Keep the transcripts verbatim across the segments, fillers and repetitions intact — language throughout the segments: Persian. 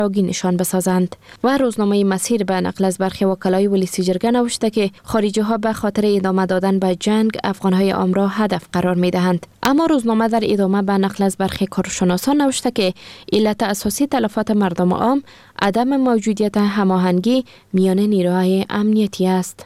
آگی نشان بسازند. و روزنامه مسیر به نقل از برخی وکلای ولسی جرگه نوشته که خارجی ها به خاطر ادامه دادن به جنگ افغان های عام را هدف قرار می دهند. اما روزنامه در ادامه به نقل از برخی کارشناسان نوشته که علت اساسی تلفات مردم عام عدم موجودیت هماهنگی میان نیروهای امنیتی است.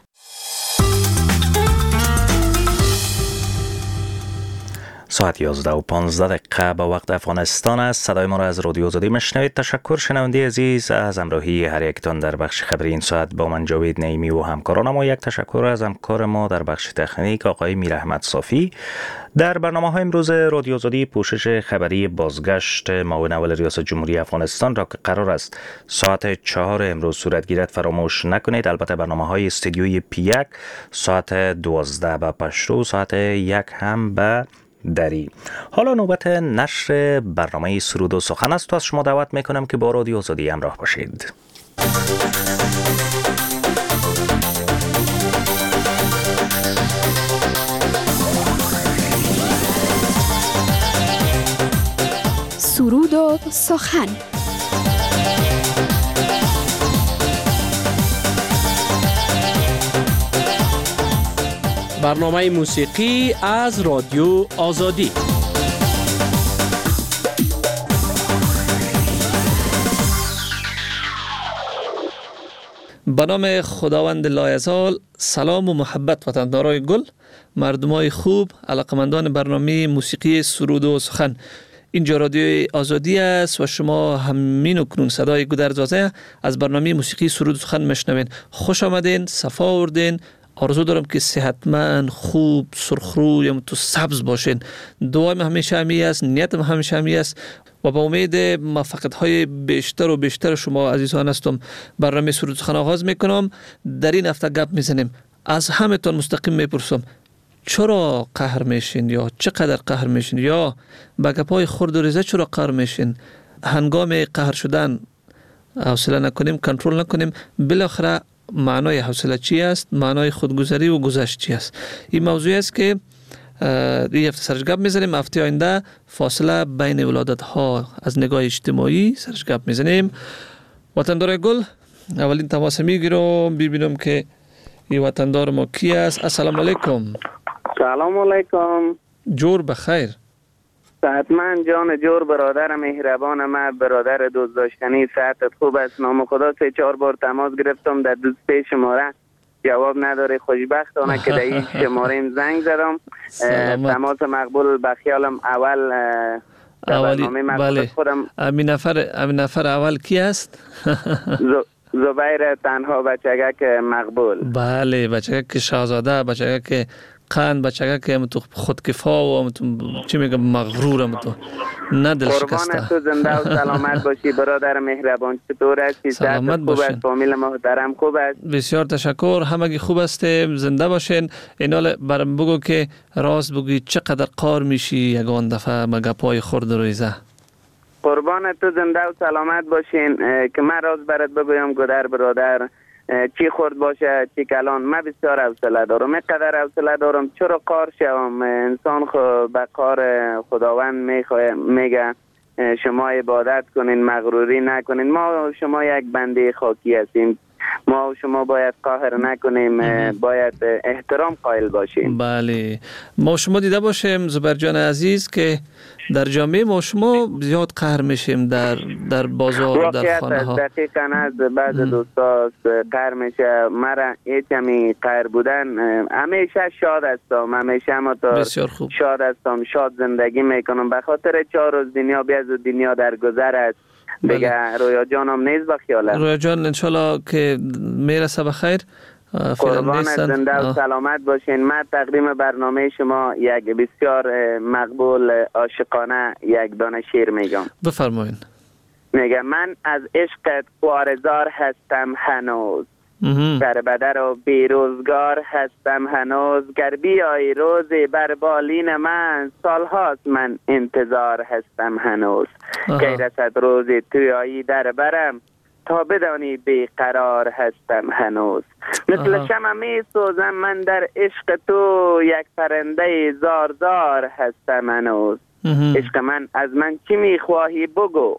ساعت یازده و پانزده دقیقه به وقت افغانستان است. صدای ما را از رادیو آزادی میشنوید. تشکر شنونده عزیز از همراهی هر یکتان در بخش خبری این ساعت با من جاوید نعیمی و همکاران ما. یک تشکر از همکار ما در بخش تکنیک آقای میر احمد صافی. در برنامه های امروز رادیو آزادی پوشش خبری بازگشت معاون اول ریاست جمهوری افغانستان را که قرار است ساعت چهار امروز صورت گیرد فراموش نکنید. البته برنامه های استودیوی پی یک ساعت دوازده به پشتو، ساعت یک هم به دری. حالا نوبت نشر برنامه سرود و سخن است و از شما دعوت میکنم که با رادیو آزادی همراه باشید. سرود و سخن. برنامه موسیقی از رادیو آزادی. به نام خداوند لایزال. سلام و محبت وطندارای گل، مردمای خوب، علاقمندان برنامه موسیقی سرود و سخن. اینجا رادیو آزادی است و شما همین اکنون صدای گودرزازه از برنامه موسیقی سرود و سخن میشنوین. خوش آمدین، صفا آوردین. آرزو دارم که صحتمند، خوب، سرخرو یا تو سبز باشین. دعایم همیشه همی است، نیتم همیشه همی است و با امید موفقیت‌های بیشتر و بیشتر شما عزیزان هستم برنامه سرود و سخن آغاز میکنم. در این هفته گپ میزنیم. از همه تان مستقیم میپرسم چرا قهر میشین یا چقدر قهر میشین یا با گپ‌های خرد و ریزه چرا قهر میشین؟ هنگام قهر شدن حوصله نکنیم، کنترل نکنیم، بالاخره معنای حوصله چی است؟ معنای خودگذری و گذشت چی است؟ این موضوعی است که این هفته سرش گپ میزنیم. هفته آینده فاصله بین ولادت ها از نگاه اجتماعی سرش گپ میزنیم. وطندار گل، اولین تماس میگیرم ببینم که این وطندار ما کی است. السلام علیکم. سلام علیکم. جور بخیر. صحتمند جان جور برادر مهربان من، برادر دوست داشتنی، صحتت خوب است؟ نام خدا سه چهار بار تماس گرفتم در دوست پی شماره جواب نداره. خوشبختانه که در این شماره زنگ زدم. تماس مقبول. به خیالم اول اولی بله خودم امین نفر امین نفر اول کی است؟ زبیر تنها بچگک مقبول. بله بچگک شاهزاده، بچگک قند، بچگه که تو خودکفا و تو چی میگم مغرورم تو نه دل شکسته. قربان تو زنده و سلامت باشی برادر مهربان. چطور هستی؟ سلامت خوب است؟ فامیل محترم خوب است؟ بسیار تشکر، همگی خوب هستیم، زنده باشین. اینال برام بگو که راست بگی چقدر قار میشی یگان دفعه مگپای خورد رویزه. قربان تو زنده و سلامت باشین. که من راست برات بگویم گدر برادر، چی خورد باشه چی کلان، من بسیار حوصله دارم. اینقدر حوصله دارم چرا قار شوم؟ انسان خو به قار خداوند میخواه میگه شما عبادت کنین، مغروری نکنین. ما شما یک بنده خاکی هستیم، ما و شما باید قهر نکنیم، باید احترام قائل باشیم. بله ما شما دیده باشیم زبر جان عزیز که در جامعه ما شما زیاد قهر میشیم در در بازار، در خانه ها. دقیقاً از بعض دوستا قهر میشه. مرا هیچمی قهر بودن، همیشه شاد هستم، همیشه مطور شاد هستم، شاد زندگی میکنم به خاطر چهار روز دنیا بیاز و دنیا در گذر است. دیگه رویا جانم نیست به خیاله. رویا جان انشالله که میرسه بخیر. قربان زنده و سلامت باشین. من تقدیم برنامه شما یک بسیار مقبول عاشقانه یک دانه شعر میگم. بفرمایین. میگم من از عشقت وارزار هستم هنوز، در بدر و بیروزگار هستم هنوز. گر بیایی روزی بر بالین من، سالهاست من انتظار هستم هنوز. که رسد روزی تویایی در برم، تا بدانی بیقرار هستم هنوز. مثل شمع می سوزم من در عشق تو، یک پرنده زار زار هستم هنوز. عشق من از من چی می خواهی بگو،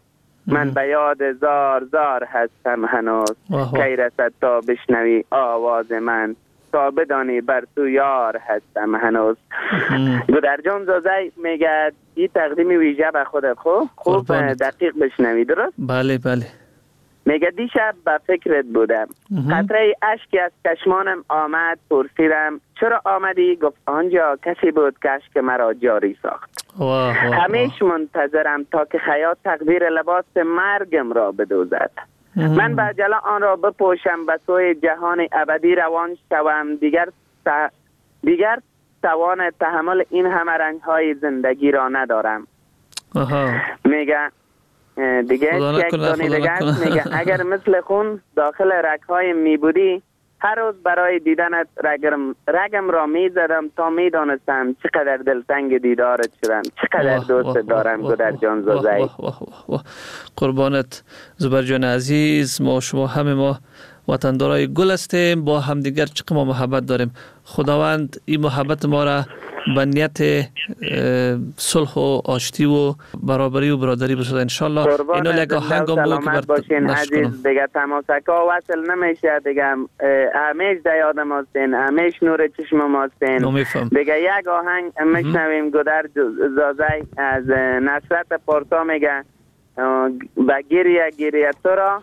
من به یاد زار زار هستم هنوز، کی رسد تا بشنوی آواز من، تا بدانی بر تو یار هستم هنوز. گودر جان زازی میگه این تقدیم ویژه به خودت خوب خوب دقیق بشنوی، درست؟ بله بله. میگه دیشب به فکرت بودم، قطره اشکی از چشمانم آمد، پرسیدم چرا آمدی؟ گفت آنجا کسی بود که اشک مرا جاری ساخت. همیشه منتظرم تا که خیاط تقدیر لباس مرگم را بدوزد. من با جلا آن را بپوشم، به سوی جهان ابدی روان شوم، دیگر ت... دیگر توان تحمل این همه رنج های زندگی را ندارم. میگه دیگه یک دانی دیگه میگه اگر مثل خون داخل رگ‌های می بودی، هر روز برای دیدنت رگم, رگم را می زدم تا می دانستم چقدر دلتنگ دیدارت شدم، چقدر دوست دارم گودر جان زوزی. قربانت زبر جان عزیز. ما شما همه ما وطندارای گل هستیم، با همدیگر چقدر ما محبت داریم. خداوند این محبت ما را به نیت صلح و آشتی و برابری و برادری بسازه انشالله. اینو یک آهنگ هم بود که برات نشر کنم. دیگه تماسکا وصل نمیشه دیگه، همیش در یاد ماستین، همیش نور چشم ماستین. دیگه یک آهنگ میشنویم گودر زازی از نصرت پارسا، میگه با گریه گریه تو را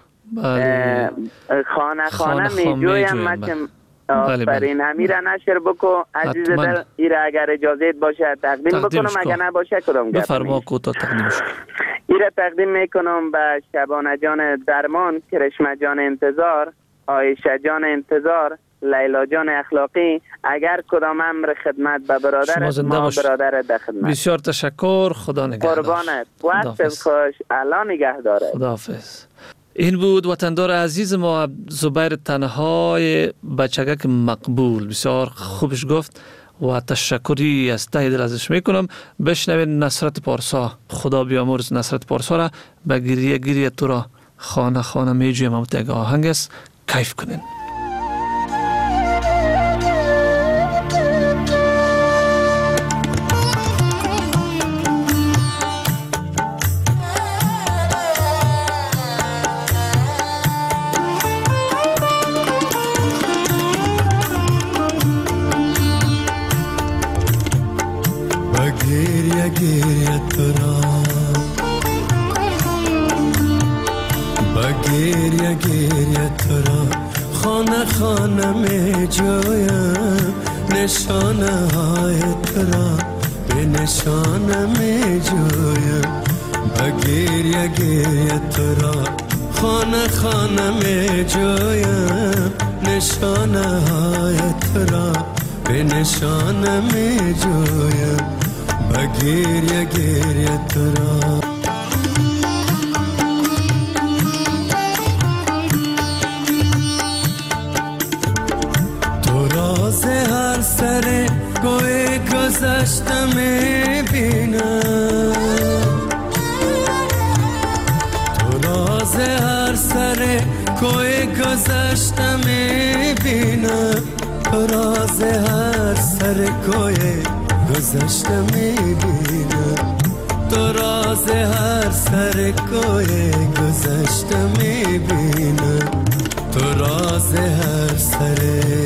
خانه خانه می جویم مچم. آفرین. امیر نشر بکو عزیز دل، ایره اگر اجازت باشه تقدیم بکنم، اگر نباشه کدام گپ بفرما کو تا تقدیمش. ایره تقدیم میکنم به شبانه جان درمان، کرشمه جان انتظار، عایشه جان انتظار، لیلا جان اخلاقی. اگر کدام امر خدمت به برادرت، ما برادر در خدمت. بسیار تشکر، خدا نگهدار. قربانت، وقت خوش، الله نگهداره. خداحافظ. این بود وطندار عزیز ما زبیر تنهای بچگک مقبول. بسیار خوبش گفت و تشکری از ته دل ازش میکنم. بشنوید نصرت پارسا. خدا بیامرز نصرت پارسا را. به گریه گریه تو را خانه خانه میجویم. هم تگ آهنگ است، کیف کنین. گریه تو را بگیریه گریه تو را خانه خانه می جویم، نشانه های تو را به نشانه می جویم. بگیریه گریه تو را خانه خانه می جویم، نشانه های تو را به نشانه می جویم. گریه گریه تو را تو راز هر سر کوی گذشته میبینم، تو راز هر سر کوی گذشته میبینم، تو راز هر سر کوی گذشته میبینم، تو راز هر سر کوی گذشته میبینم، تو راز هر سر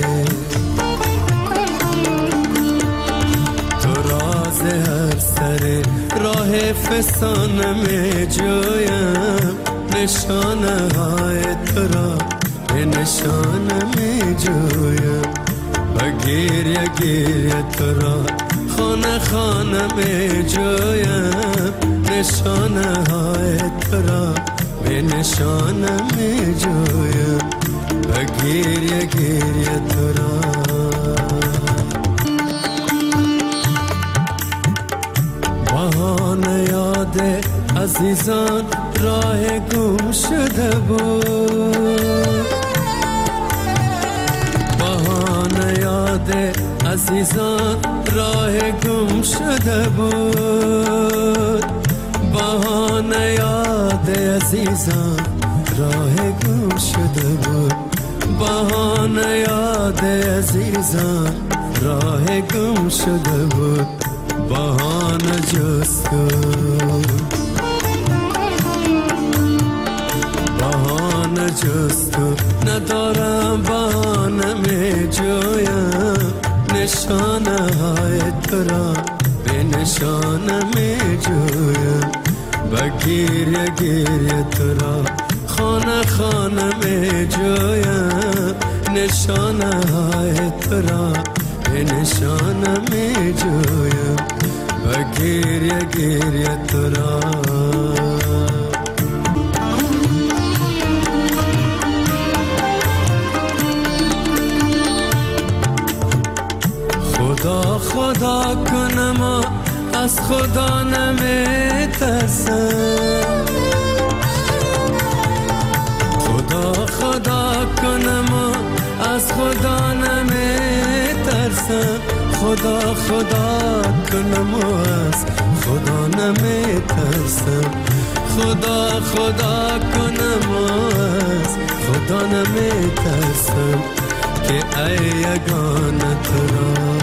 تو راز هر سر راه فسانه می جویم، نشانه های تو را به نشانه می جویم. و گریه گریه تو را خانه خانه می جویم، نشانه های تو را به نشانه می جویم. و گریه گریه تو را بهانه یاد عزیزان راه گم شده بود، بهانه یاد عزیزان راه گم شده بود، بهانه یاد عزیزان راه گم شده بود، بهانه یاد عزیزان راه گم شده بود، بهانه جست کن جز تو ندارم بهانه می جویم نشانه های تو را به نشانه می جویم و گریه گریه تو را خانه خانه می جویم نشانه های تو را به نشانه می جویم و گریه گریه تو را خدا خدا کنم از خدا نمی ترسم خدا خدا کنم از خدا نمی ترسم خدا خدا کنم از خدا نمی ترسم خدا خدا کنم از خدا نمی ترسم که ای یگانه تو را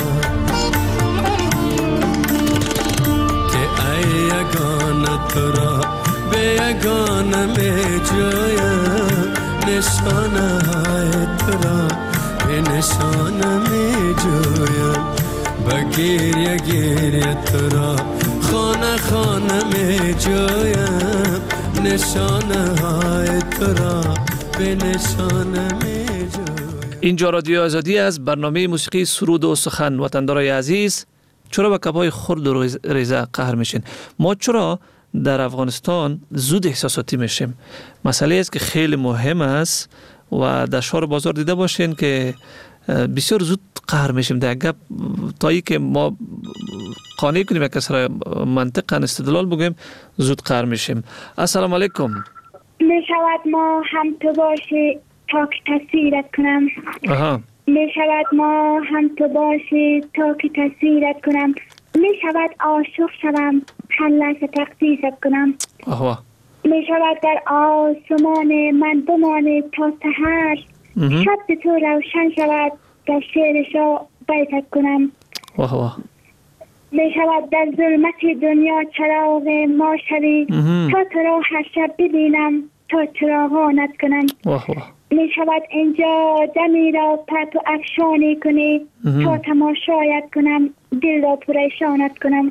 یگانه تو را به یگانه می جویم نشانه های تو را به نشانه می جویم و گریه گریه تو را خانه خانه می جویم نشانه های تو را به نشانه می جویم. اینجا رادیو آزادی از برنامه موسیقی سرود و سخن. وطندارای عزیز، چرا به کبای خرد و ریزه قهر میشین؟ ما چرا در افغانستان زود احساساتی میشیم؟ مسئله است که خیلی مهم است و در شهر بازار دیده باشین که بسیار زود قهر میشیم. در گپ تایی که ما قانع کنیم یک کس را منطقاً استدلال بگیم زود قهر میشیم. السلام علیکم. میشود ما هم تو باشی تا که تصویرت کنم. آها. می شود ما هم تو باشی تا که تصویرت کنم. می شود عاشق شوم هر لحظه تقدیست کنم. آها. می شود در آسمان من بمانی تا سحر شب تو روشن شود در شعر شا بیتت کنم. آها. می شود در ظلمت دنیا چراغ ما شوی تا تو را هر شب ببینم تا چراغانت کنم. آها. می شود اینجا دمی را پرت و افشانی کنی تا تماشایت کنم دل را پریشانت کنم.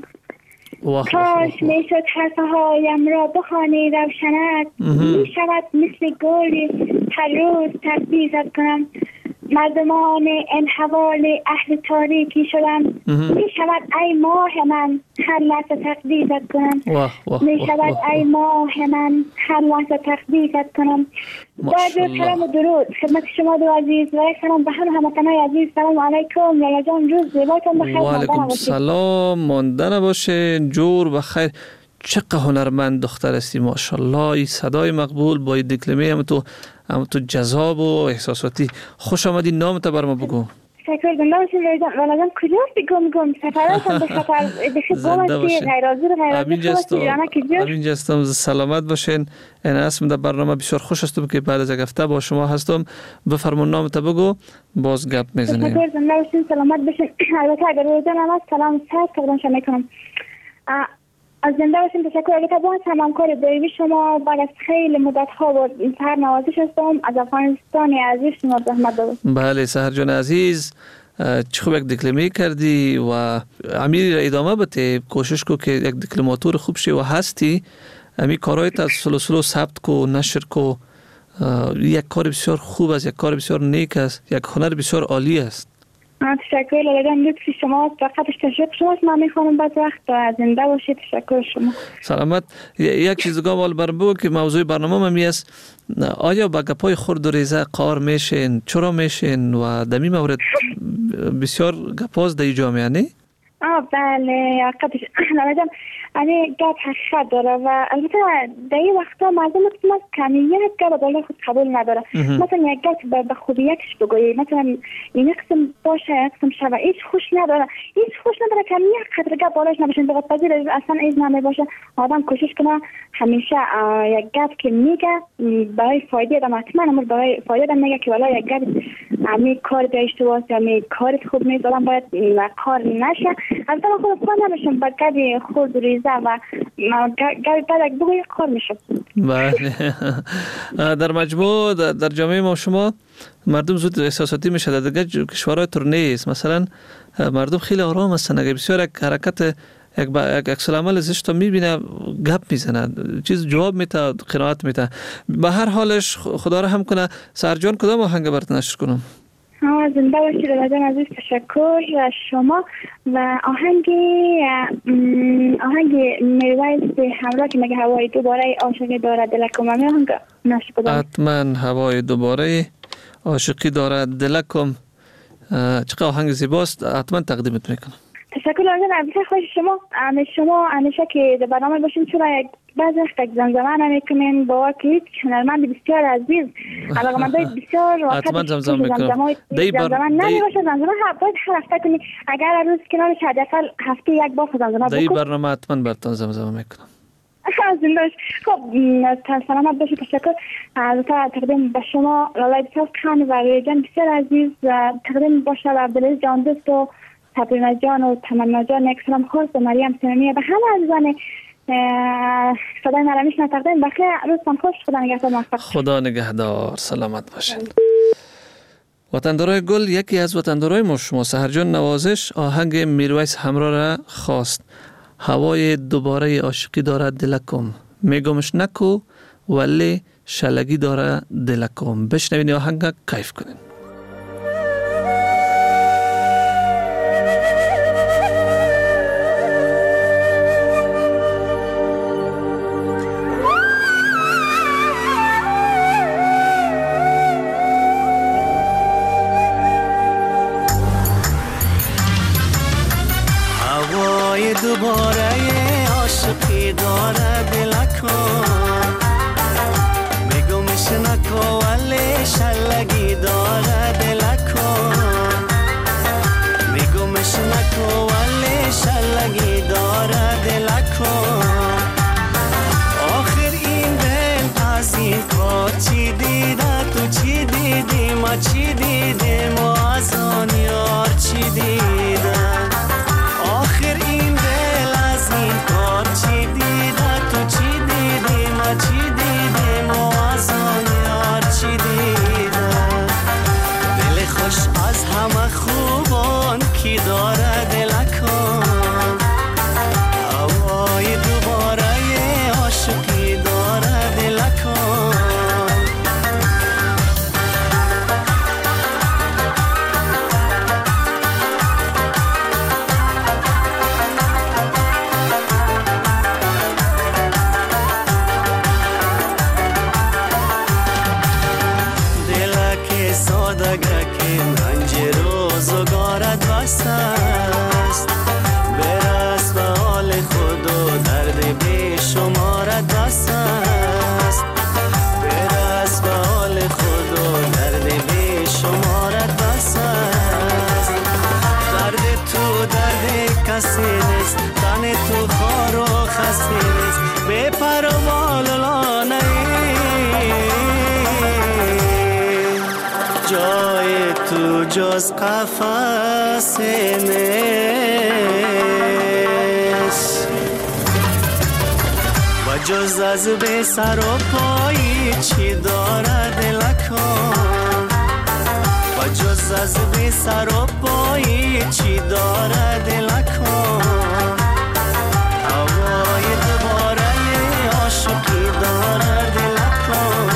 کاش می شد حرفهایم را بخوانی روشنت می شود مثل گلی هر روز تقدیست کنم. مردمان این حوالی اهل تاریکی شدم می شود ای ماه من هر لحظه تقدیست کنم. می شود ای ماه من هر لحظه تقدیست کنم. با سلام و درود خدمت شما دو عزیز و یک سلام به همه هموطنان عزیز. سلام علیکم لالا جان، روز زیباتون بخیر. و علیکم سلام، مانده نباشه، جور بخیر. چقدر هنرمند دختر هستی ماشاءالله. این صدای مقبول با این دکلمه هم تو هم تو جذاب و احساساتی. خوش آمدی. نامت بر ما بگو. شکر زنده باشین لالا جان. کجا بگم گم سفراتم به خطر بخیر بامشی غیرازی رو غیرازی امین جستم سلامت باشین. این اسم در برنامه بسیار خوش هستم که بعد از یک هفته با شما هستم. بفرمون نامت بگو باز گپ میزنیم. شکر زنده باشین سلامت باشین. البته اگر روزان هم هست سلام سر تقدیم شما میکنم. از زنده باشین. تشکر. البته با همکار دایمی شما بعد از خیلی مدت ها با سهر نوازش هستم از افغانستان عزیز شما زحمت دادم. بله سهر جان عزیز، چه خوب یک دکلمه کردی و امیر را ادامه بده. کوشش کو که یک دکلماتور خوب شی و هستی. امی کارایت از سلو سلو ثبت کو، نشر کو. یک کار بسیار خوب است، یک کار بسیار نیک است، یک هنر بسیار عالی است. تشکر لازم لطف شما فقط تشکر شما. من میخوام بعد وقت زنده باشید. تشکر شما. سلامت. یک چیز دیگه مال بر بگو که موضوع برنامه من است. آیا با گپای خرد و ریزه قار میشین؟ چرا میشین؟ و دمی مورد بسیار گپاز در جامعه نه؟ آه بله حقیقتش لازم آره گپ حقیقت داره و البته در این وقتا مردم مثل کمیت گپ بالا خود قبول نداره. مثلا یک گپ به خوبی یکش بگویی، مثلا این قسم باشه یک قسم شبه هیچ خوش نداره، هیچ خوش نداره که یک قدر گپ بالاش نباشه دقت پذیر اصلا ایز نمی باشه. آدم کوشش کنه همیشه یک گپ که میگه برای فایده آدم حتما امر برای فایده آدم میگه که والا یک گپ امی کار به اشتباه امی کار خوب نیست، آدم باید کار نشه. از طرف خود کار نمیشم با گدی خود ریزه و گدی پدک بگوی کار میشم. بله. در مجموع در جامعه ما شما مردم زود احساساتی میشه. در دیگه کشورهای تر نیست. مثلا مردم خیلی آرام هستن. اگه بسیار یک حرکت یک با یک عکس العمل زشت میبینه گپ میزنه، چیز جواب میده، قناعت میده. به هر حالش خدا رحم کنه. سرجان کدام آهنگ برات نشر کنم؟ ها زنده باشید رمضان عزیز، تشکر از شما. و آهنگ آهنگ میرویس همراه که میگه هوای دوباره عاشقی دارد دلکم، همه آهنگ نشر کنم. حتما هوای دوباره عاشقی دارد دلکم، چقدر آهنگ زیباست، حتما تقدیمت میکنم. تشکر از بسیار خوش شما. شما همیشه که در برنامه باشین، چون یک بعضی وقت زمزمه نمیکنین با که هیچ هنرمند بسیار عزیز علاقه‌مندای بسیار حتما زمزمه میکنم. دی زمزمه نمیشه، زمزمه باید هر هفته کنی، اگر روز کنارش حداقل هفته یک بار زمزمه بکن. دی برنامه حتما براتون زمزمه میکنم. زنده‌اش. خب سلامت باشید. تشکر از تقدیم به شما لالای بسیار خان و ریجان بسیار عزیز تقدیم باشه و عبدالعزیز جان دوست و تبرینا جان و تمنا جان. یک سلام خاص به مریم سنمیه، به همه عزیزان صدای مرمیش تقدیم. بخیر روزتان خوش. خدا نگهدار. موفق. خدا نگهدار. سلامت باشید. وطندارای گل، یکی از وطندارای ما شما سحرجان نوازش آهنگ میرویس همراه را خواست. هوای دوباره عاشقی دارد دلکم، میگمش نکو ولی شلگی دارد دلکم. بشنوین آهنگ کیف کنین. دوباره عاشقی داره دلکم، میگمش نکو ولی شلگی داره دلکم، میگمش نکو ولی شلگی داره دلکم. آخر این دل از این کار چی دیده، تو چی دیدی، ما چی دیدیم، ما از آن یار چی دیدم. آخر این دل از این کار چی دیده، تو چی دیدی، ما چی دیدیم، و از آن یار چی دیده. دل خوش از همه خوبان کی داره دلکم، هوای دوباره عاشقی داره دلکم. است برس به حال خود و درد بی شمارت بس است، برس به حال خود و درد بی شمارت بس است. درد تو درد کسی نیست، تن تو خار و خسی نیست، بی پروال لانه جای تو جز قفس نیست، و جز از بی سر و پایی چی داره دلکم، و جز از بی سر و پایی چی داره دلکم. هوای دوباره عاشقی داره دلکم.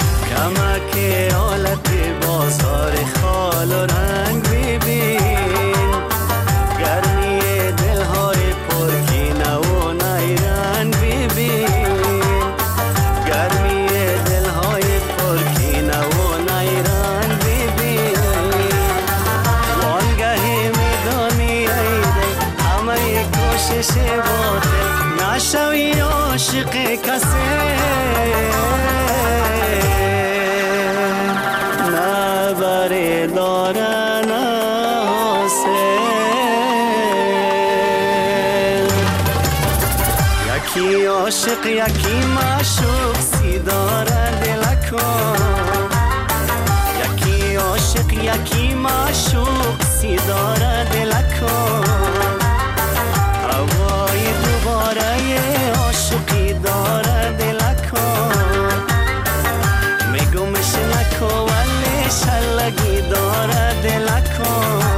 بازار خال و رنگ ببین، یکی معشوق سی داره دلکو یکی عاشق یکی معشوق سی داره دلکو هوای دوباره عاشقی داره دلکو میگمش نکو ولی شلگی داره دلکو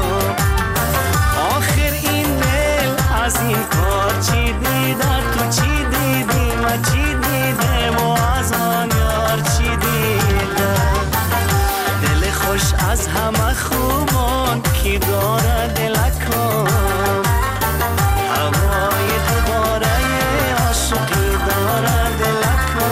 آخر این دل از این کار چی دیده تو چی دیدی ما چی دیده و از آن یار چی دیده دل خوش از همه خوبان کی داره دلکو هوای دوباره عاشقی داره دلکو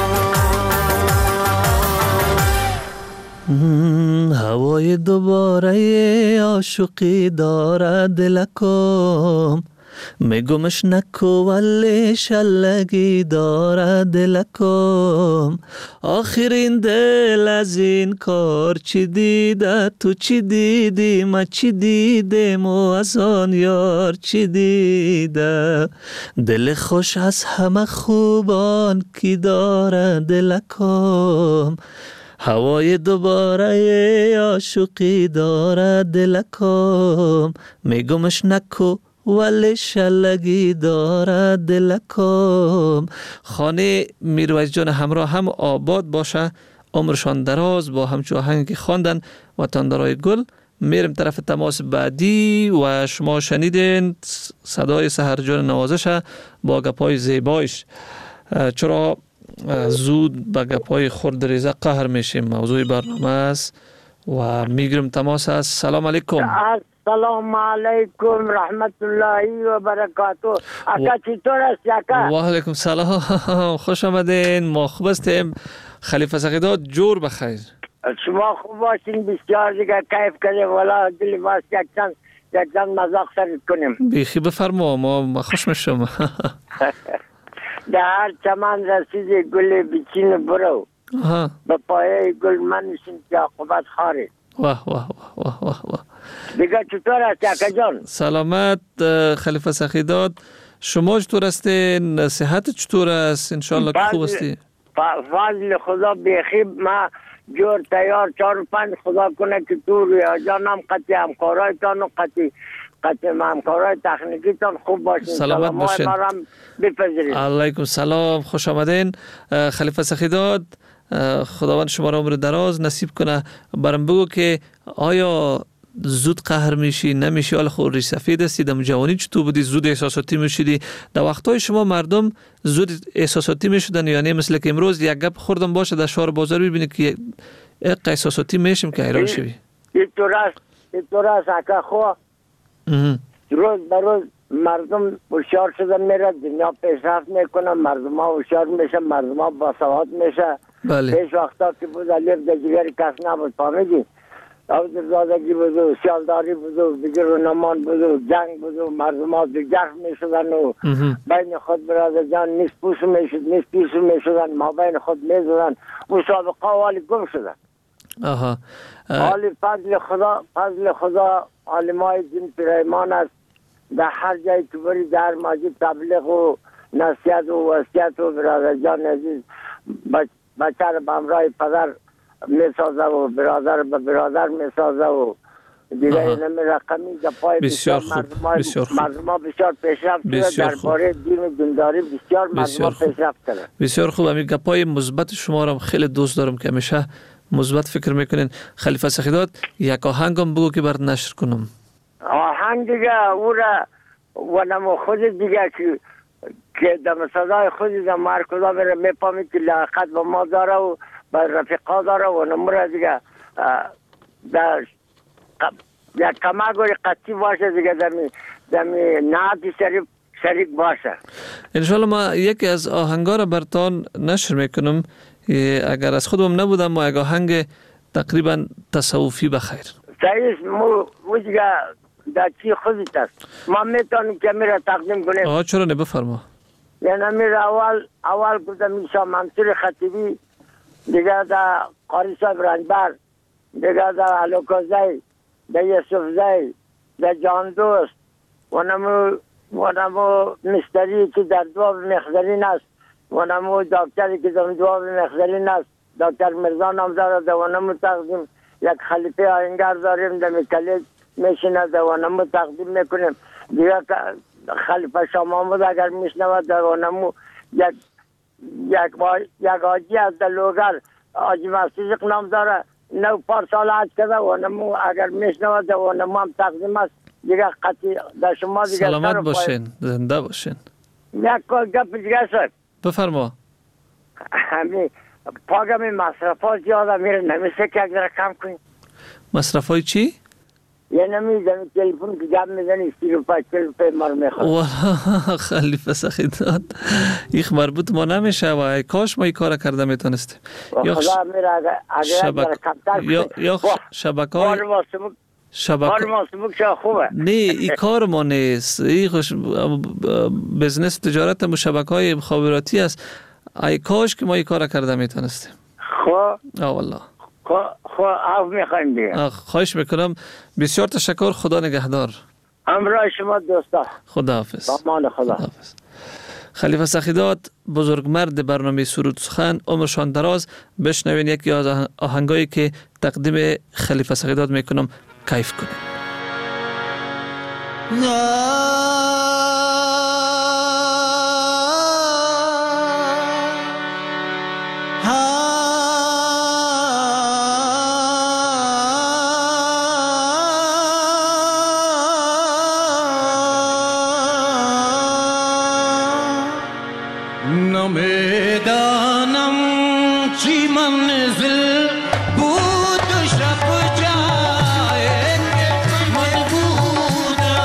هوای دوباره عاشقی داره دلکم میگمش نکو ولی شلگی داره دلکم آخرین دل از این کار چی دیده تو چی دیدی ما چی دیدیم و از آن یار چی دیده دل خوش از همه خوبان کی داره دلکم هوای دوباره عاشقی داره دلکم میگمش نکو ولی شلگی داره دلکم. خانه میرویس جان همراه هم آباد باشه، عمرشان دراز با همچو آهنگی خواندن وطندارای گل. میرم طرف تماس بعدی و شما شنیدین صدای سحرجان نوازش با گپای زیبایش. چرا زود با گپای خرد ریزه قهر میشیم موضوع برنامه است و میگرم تماس است. سلام علیکم. سلام علیکم رحمت الله و برکاته. اکا چطور است اکا؟ و علیکم سلام، خوش آمدین. ما خوب هستیم. خلیفه سقیدات جور بخیر. شما خوب باشین، بسیار دیگه کیف کنیم. والا دل باست یک چند یک چند مذاق سرد کنیم. بیخی بفرما، ما خوش میشم. در هر چمن رسید گل بچین برو، به پایه گل منشین که عاقبت خاره. واه واه واه واه واه. دیگه چطور است اکا جان؟ سلامت خلیفه سخیداد. شما چطور هستین؟ صحت چطور است؟ انشالله که خوب هستی. فضل خدا بیخی ما جور تیار چار و پنج خدا کنه که تو روی جانم قطعی همکارای تان و قطعی قطعی همکارای تکنیکی تان خوب باشین. سلامت باشین. بپذیرید. علیکم سلام، خوش آمدین. خلیفه سخیداد، خداوند شما را عمر دراز نصیب کنه. برام بگو که آیا زود قهر میشی نمیشی؟ حالا خود ریش سفید هستی، دم جوانی چطور بودی؟ زود احساساتی میشدی؟ در وقتهای شما مردم زود احساساتی میشدن؟ یعنی مثل که امروز یک گپ خوردم باشه در شهر بازار ببینی که یک احساساتی میشیم که حیران شوی. اینطور است، اینطور است اکا خو. روز به روز مردم هوشیار شدن، میره دنیا پیشرفت میکنه، مردم ها هوشیار میشه، مردم ها باسواد میشه. بله. پیش وقتا که بود علیف دجگر کس نبود، فهمیدی؟ آوزردادگی بود و سیالداری بود و دیگر رونمان بود و جنگ بود و مردم ها دیگر میشدن و بین خود برادر جان نیست پوسو میشد، نیست پیسو میشدن، ما بین خود میزدن و سابقه والی گم شدن. آها. حالی فضل خدا، فضل خدا عالمای دین پیرایمان است. در هر جایی که بری در مسجد تبلیغ و نصیحت و وصیت و برادر جان عزیز بچه رو به همراه پدر میسازه و برادر به برادر میسازه و دیگه نمی رقمی گپای بسیار خوب. بسیار خوب. مردم ها بسیار پیشرفت کرده در باره دین و دینداری، بسیار مردم ها پیشرفت کرده. بسیار خوب. همین گپای مثبت شما را خیلی دوست دارم که همیشه مثبت فکر میکنین. خلیفه سخیدات یک آهنگم بگو که برات نشر کنم. آهنگ دیگه او را و نمو خود دیگه که که در صدای خودی در مرکزا میره میپامی که لاقت با ما داره و با رفیقا داره و نمو دیگه در یک کمگوری قطعی باشه دیگه دمی دمی نهاتی شریف شریک باشه. انشالله ما یکی از آهنگا را برتان نشر میکنم. اگر از خودم نبودم ما یک آهنگ تقریبا تصوفی بخیر. سعیس مو دیگه در چی خودت است. ما میتونیم که میره تقدیم کنیم. آه چرا نه بفرما. یعنی میره اول اول گفتم میشا منصور خطیبی، دیگه در قاری صاحب رنجبر، دیگه در علوکوزی، در یوسفزی، در جان دوست و نمو و نمو مستری که در دو مخزرین است. و نمو دکتری که دوا مخزلین است دکتر مرزا نامزاد و نمو تقدیم یک خلیفه آهنگر داریم دمی کلیج میشنه و نمو تقدیم میکنیم دیگه خلیفه شاه محمود اگر میشنود و نمو یک یک یک آجی از دلوگر آجی مسیق نام داره نو پارسال حج کرده و نمو اگر میشنود و نمو هم تقدیم است دیگه قطعی در شما دیگه سلامت باشین زنده باشین. یک گپ دیگه شد بفرما. همین پاگم مصرف ها زیاده میره نمیشه که اگر کم کنیم. مصرف های چی؟ یه نمیدونم تلفن که گپ میزنی سی روپای چل روپای مار میخواد. والله خلیفه سخیداد ایخ مربوط ما نمیشه و ای کاش ما این کار کرده میتونستیم. یا خدا میره اگر اگر کمتر یا یا شبکه های شبکه ما سبک شا خوبه. نه این کار ما نیست. این خوش بزنس تجارت و شبکه های مخابراتی است. ای کاش که ما این کار کرده میتونستیم. خب آه والله خب خب عفو میخوایم دیگه. خواهش میکنم. بسیار تشکر. خدا نگهدار. امرای شما دوستا. خداحافظ. امان خدا. خداحافظ. خلیفه سخیدات بزرگمرد برنامه سرود سخن عمرشان دراز. بشنوین یکی از آهنگایی که تقدیم خلیفه سخیدات میکنم کیف کنیم. نمیدانم چی منزل بود و شب جای من بودم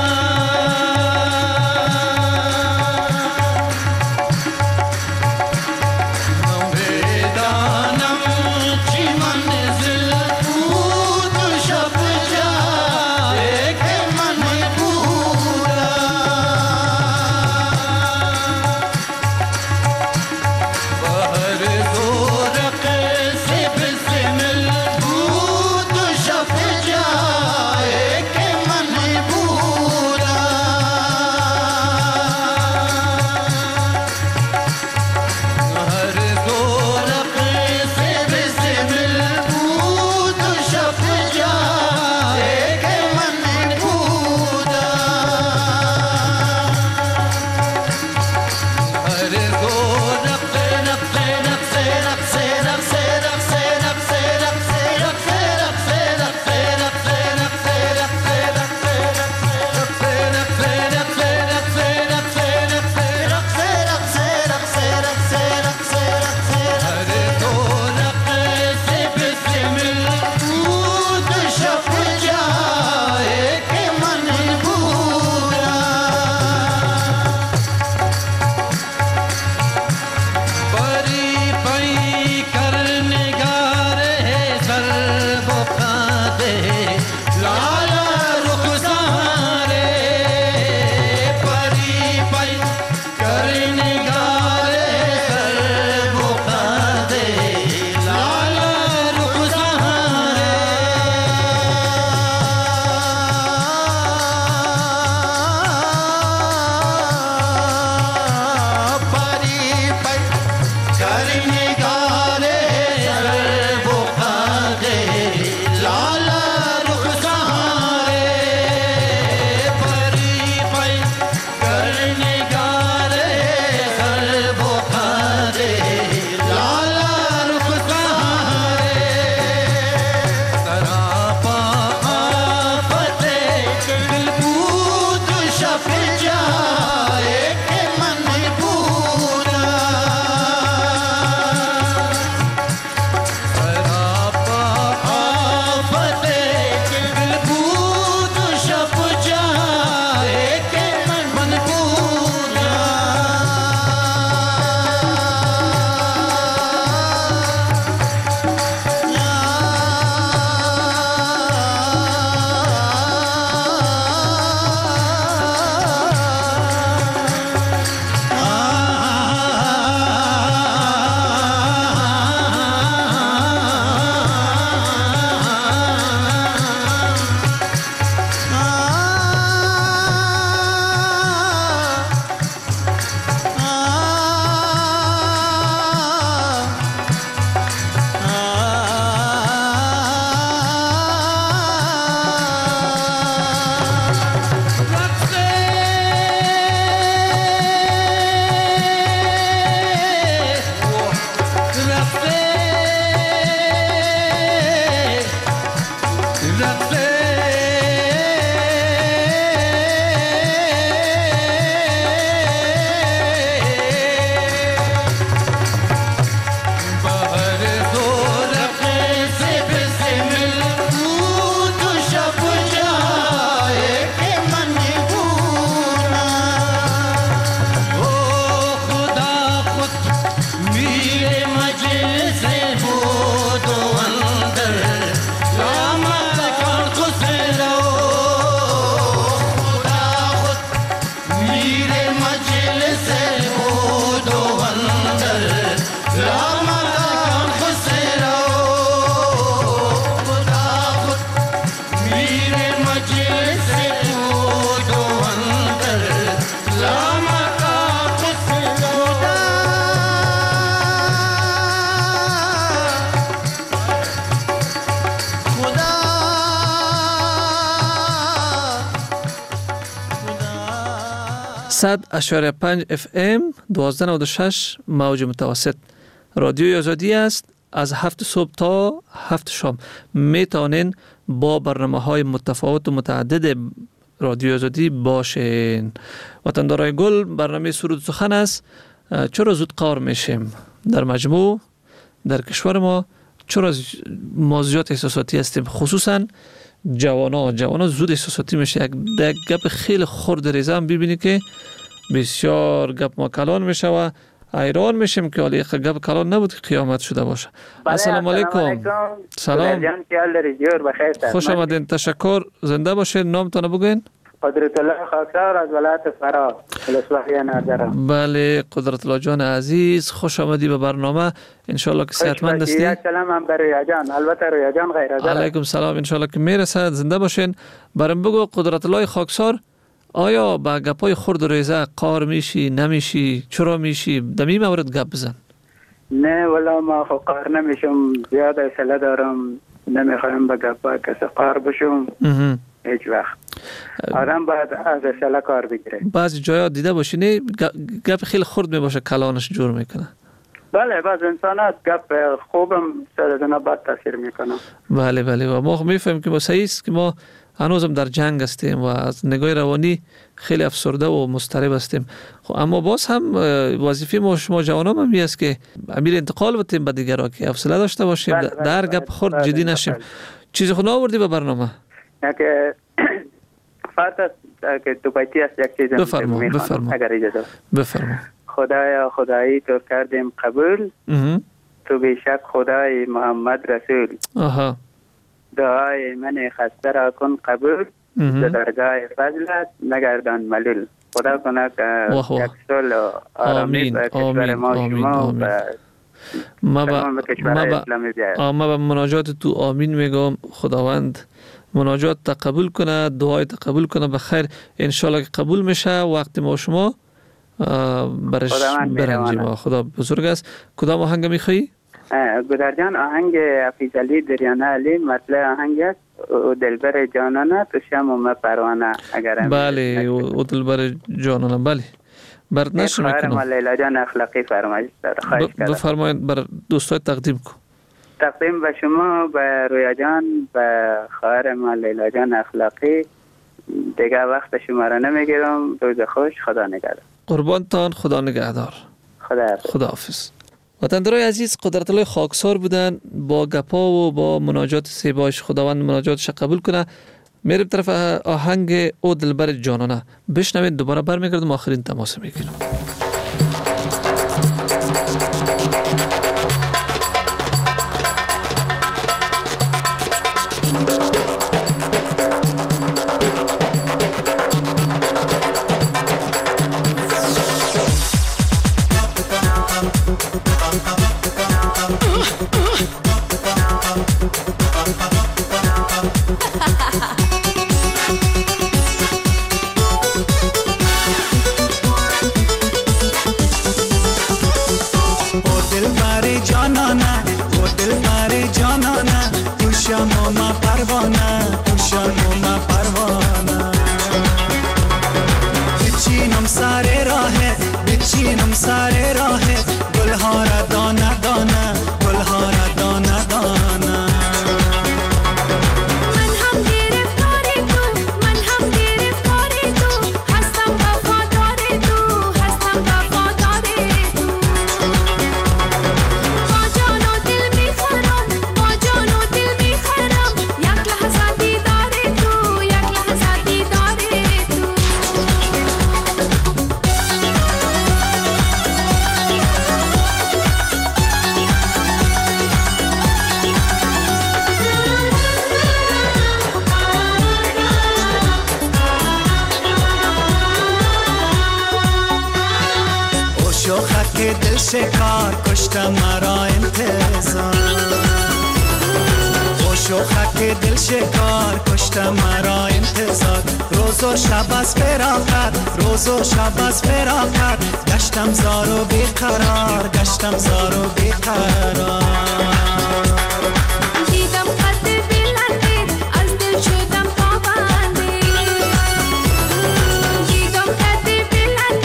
نمیدانم چی منزل بود و شب جای من بودم بهر زورق سب سمل صد اشاره پنج اف ام دوازده نود و شش موج متوسط. رادیوی آزادی است. از هفت صبح تا هفت شام می توانین با برنامه های متفاوت و متعدد رادیو آزادی باشین. وطندارای گل، برنامه سرود سخن است. چرا زود قار میشیم در مجموع در کشور ما؟ چرا ما زیاد احساساتی هستیم؟ خصوصا جوانا جوانا زود احساساتی میشه. یک گپ خیلی خرد ریزه هم ببینی که بسیار گپ ما کلان میشه و ایران میشیم که حالی گپ کلان نبود که قیامت شده باشه. السلام علیکم. سلام. خوش آمدین. تشکر. زنده باشین. نامتون بگوین. قدرت الله خاکسار از ولایت فرا ولسوالی ناظرم. بله قدرت الله جان عزیز، خوش آمدی به برنامه. ان شاء الله که صحتمند هستی. یک سلام هم بر رویا جان. البته رویا جان غیر از علیکم سلام. ان شاء الله که میرسد. زنده باشین. برام بگو قدرت الله خاکسار، آیا با گپای خرد و ریزه قار میشی نمیشی؟ چرا میشی؟ دمی مورد گپ بزن. نه والا ما خو قار نمیشم، زیاد حوصله دارم، نمیخوایم به گپا کسی قار بشم هیچ وقت. آدم باید از حوصله کار بگیره. بعضی جایا دیده باشی نه گپ خیلی خرد میباشه کلانش جور میکنه. بله بعض انسانات گپ خوبم سرزنه بد تاثیر میکنه. بله بله و ما میفهمیم که ما صحیح است که ما هنوزم در جنگ هستیم و از نگاه روانی خیلی افسرده و مضطرب هستیم. خب اما باز هم وظیفه ما شما جوانان هم است که امیر انتقال بتیم به دیگران که حوصله داشته باشیم. بله بله در گپ خرد جدی نشیم. چیزی خود آوردی به برنامه؟ که فقط که تو بیتی است یک چیز بفرما بفرما اگر اجازه بفرما. خدایا خدایی تو کردیم قبول، تو بیشک خدای محمد رسول. آها. دعای من خسته را کن قبول، در درگاه فضلت نگردان ملول. خدا کنه که یک صلح و آرامی به کشور ما شما و ما به مناجات تو آمین میگم. خداوند مناجات تقبل کنه، دعای تقبل کنه. بخیر انشالله که قبول میشه. وقت ما شما برش برنجیم. خدا بزرگ است. کدام آهنگ میخوایی؟ گدر جان آهنگ حفیظ علی دریانه علی مطلع آهنگ است. او دلبر جانانه تو شم و پروانه. اگر بله او دلبر جانانه. بله برد نشر میکنم. خواهر لیلا جان اخلاقی فرمایش داره. خواهش کردم بفرمایید بر دوستای تقدیم کن. تقدیم به شما، به رویا جان، به خواهر ما لیلا جان اخلاقی. دیگه وقت شما را نمیگیرم. روز خوش. خدا نگهدار. قربانتان. خدا نگهدار. خدا خدا حافظ. وطندارای عزیز، قدرت الله خاکسار بودن. با گپا و با مناجات سیباش خداوند مناجاتش قبول کنه. میریم طرف آهنگ او دلبر جانانه. بشنوید. دوباره برمیگردم آخرین تماس میگیرم. شکار کشتم مرا انتظار، خوش و خک دل شکار کشتم مرا انتظار. روز و شب از فراقت، روز و شب از فراقت، گشتم زار و بیقرار، گشتم زار و بیقرار. دیدم قد بلندی از دل شدم پابندی، دیدم قد بلندی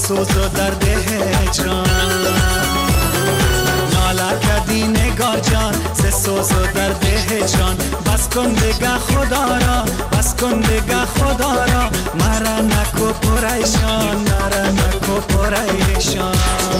سوز و درد هجران ناله کردی نگار جان ز سوز و درد هجران بس کن دیگه خدا را بس کن دیگه خدا را مرا نکو پریشان مرا نکو پریشان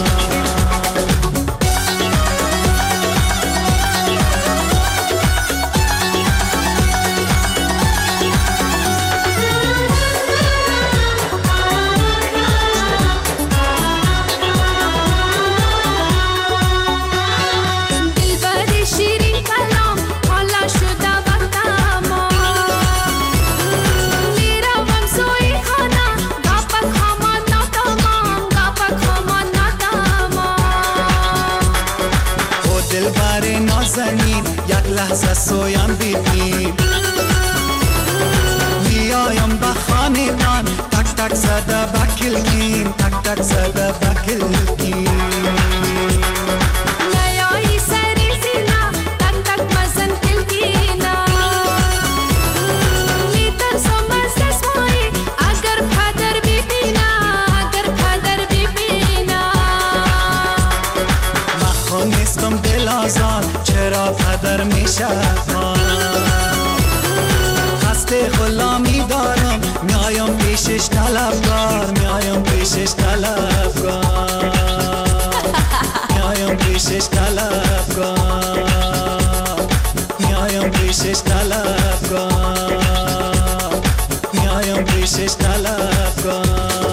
یک لحظه سویم بیدیم میایم به خانه‌مان تک تک زده بکلگیم تک تک زده بکلگیم نیایی سری زینا تک تک مزن کلگینا میترسم از دستمایی اگر پدر ببینا اگر پدر ببینا مخون نیستم دل آزاد چرا پدر میشه خسته غلامی دارم میایم پیشش طلبکار میایم پیشش طلبکار میایم پیشش طلبکار میایم پیشش طلبکار میایم پیشش طلبکار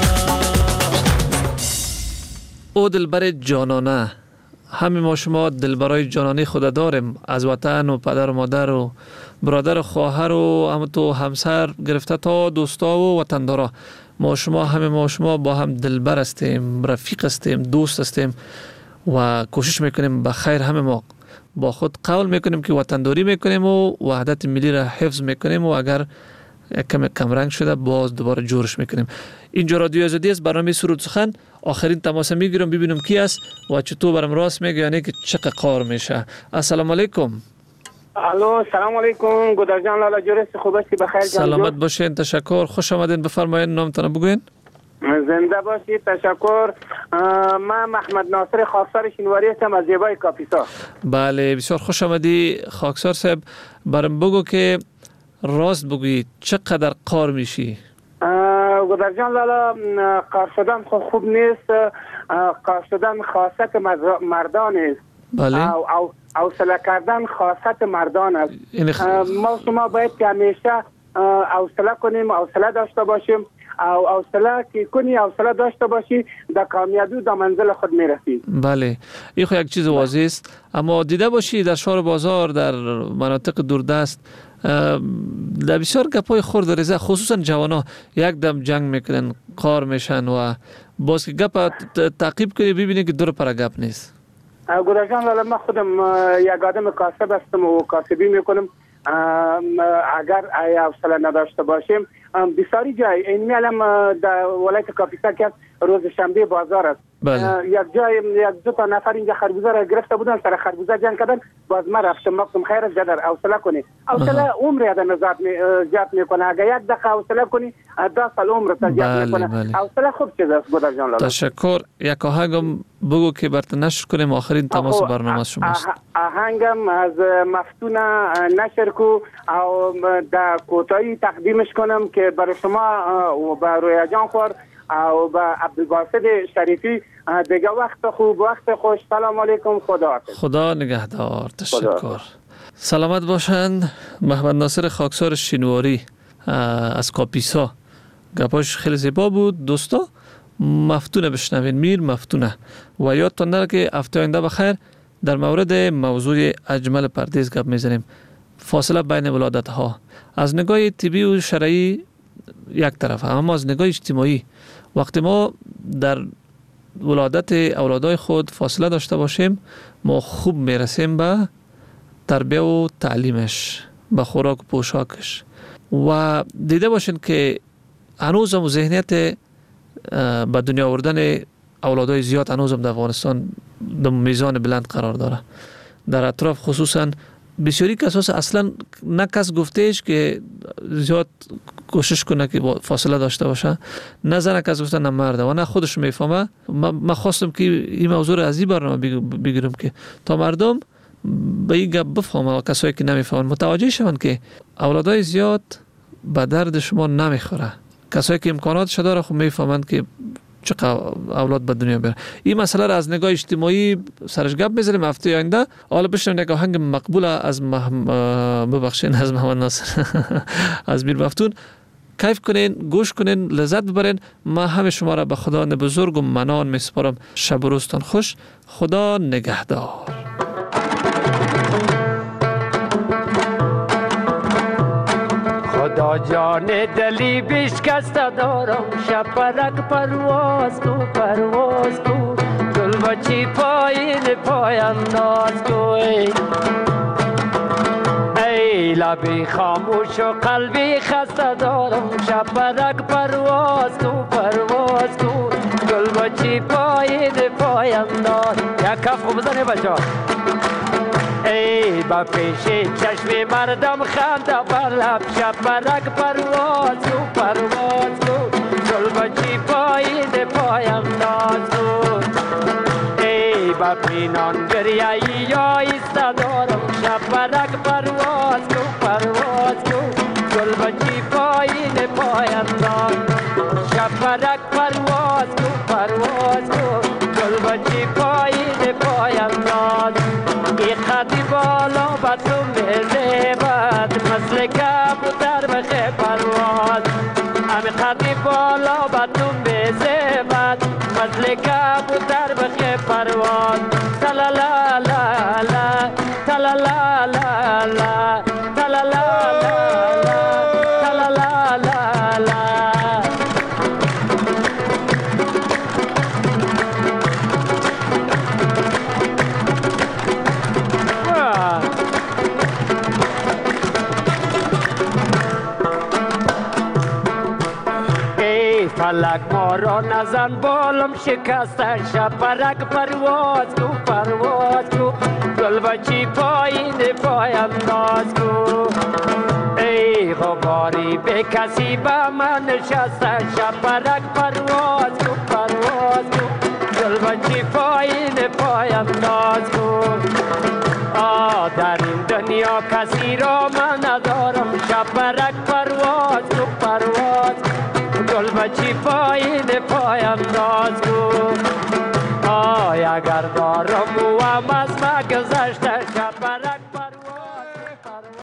او دلبر جانانه همه ما شما دلبرای جانانه خود داریم از وطن و پدر و مادر و برادر و خواهر و هم تو همسر گرفته تا دوستا و وطندارا ما شما همه ما شما با هم دلبر هستیم رفیق هستیم دوست هستیم و کوشش میکنیم به خیر همه ما با خود قول میکنیم که وطنداری میکنیم و وحدت ملی را حفظ میکنیم و اگر کم کمرنگ شده باز دوباره جورش میکنیم. اینجا رادیو آزادی است برنامه سرود سخن آخرین تماس میگیرم ببینم کی است و چطور برام راست میگه یعنی که چقدر قار میشه. السلام علیکم. الو سلام علیکم گودر جان لالا جورست خوب هستی بخیر جان سلامت باشین تشکر خوش آمدین بفرمایید نامتون بگوین. زنده باشید تشکر. من محمد ناصر خاکسار شینواری هستم از زیبای کاپیسا. بله بسیار خوش آمدی خاکسار صاحب برام بگو که راست بگویی چقدر قار میشی؟ گودر جان لالا قار شدن خب خوب نیست قار شدن خاصت مردان است بله او او حوصله کردن خاصت مردان است خ... ما شما باید که همیشه حوصله کنیم حوصله داشته باشیم او حوصله که کنی حوصله داشته باشی در کامیابی و در منزل خود میرسی. بله این خو یک چیز واضح است اما دیده باشی در شهر بازار در مناطق دوردست در بسیار گپای خرد ریزه خصوصا جوانا یک دم جنگ میکنن قار میشن و باز که گپ تعقیب کنی ببینی که دور پر گپ نیست. گودر جان لالا من خودم یک آدم کاسب هستم و کاسبی میکنم اگر حوصله نداشته باشیم بسیاری جای این میالم در ولایت کاپیسا که روز شنبه بازار است بله. یک جای یک دو تا نفر اینجا خربوزه را گرفته بودن سر خربوزه جنگ کردن باز من رفتم گفتم خیر است جدر حوصله کنی حوصله عمر آدم زیاد میکنه اگر یک دقیقه حوصله کنی ده سال عمر تا زیاد میکنه حوصله خوب چیز است گودر جان لالا. تشکر. یک آهنگم بگو که برات نشر کنیم آخرین تماس برنامه شماست. آهنگم از مفتونه نشر کو او در کوتاهی تقدیمش کنم که برای شما و برای رویا جان خور او با عبدالباسط شریفی دیگه وقت خوب وقت خوش. سلام علیکم خدا خدا نگهدار. تشکر خدا. سلامت باشند. محمد ناصر خاکسار شینواری از کاپیسا گپاش خیلی زیبا بود دوستا. مفتونه بشنوین میر مفتونه و یادتان نره که هفته آینده بخیر در مورد موضوع اجمل پردیس گپ میزنیم. فاصله بین ولادت ها از نگاه طبی و شرعی یک طرف اما از نگاه اجتماعی وقتی ما در ولادت اولادای خود فاصله داشته باشیم ما خوب میرسیم به تربیه و تعلیمش به خوراک و پوشاکش و دیده باشین که هنوز هم ذهنیت به دنیا آوردن اولادای زیاد هنوز هم در افغانستان در میزان بلند قرار داره. در اطراف خصوصا بسیاری کساس اصلا نه کس گفتهش که زیاد کوشش کنه که فاصله داشته باشه. نه زنه که از گفتن نه مرده و نه خودش میفهمه. من خواستم که این موضوع از این برنامه بگیرم که تا مردم به این گپ بفهمن و کسایی که نمیفهمن متوجه شون که اولادای زیاد به درد شما نمیخوره. کسایی که امکاناتش داره خب میفهمن که چقدر اولاد به دنیا بیاره. این مسئله را از نگاه اجتماعی سرش گپ می‌زنیم هفته آینده. حالا بشنویم یک آهنگ مقبول از مح... ببخشید از محمد ناصر از میر مفتون. کیف کنین، گوش کنین، لذت ببرین. ما همه شما را به خدا بزرگ و منان میسپارم. شب و روزتان خوش. خدا نگهدار. خدا جان دلی بشکسته دارم، شپرک پرواز کو پرواز کو، گل بچی پایین پای انداز کو. ای لبی خاموش و قلبی خسته دارم، شپرک پرواز کو پرواز کو، گل بچی پایین پای انداز. یک کف خوب بزنه بچه. ای با پیش چشم مردم خنده بر لب، شپرک پرواز کو پرواز کو، گل بچی پایین پای انداز کو. ای با پینان گریایی یا ایسته دارم، شپرک پرواز کو پرواز کو، گل بچی پایین پای انداز. شپرک پرواز کو پرواز کو، گل بچی پایین پای انداز. ای خطی بالا با تو میزیبد، مثل کبوتر بخی پرواز. امی خطی بالا با تو میزیبد، مثل کبوتر بخی پرواز. تلا لا لا لا تلا لا لا لا تلا لا لا لا تلا لا لا لا. فلک ما را نزن بالم شکسته، شپرک پرواز کو پرواز کو، گل بچی پایین پای انداز کو. ای غباری به کسی به من نشسته، شپرک پرواز کو پرواز کو، گل بچی پایین پای انداز کو. آ در این دنیا کسی را من ندارم، شپرک پرواز کو پرواز کو، گل بچی پایین پای انداز کو. آی اگر دارم و هم از ما گذشته، شپرک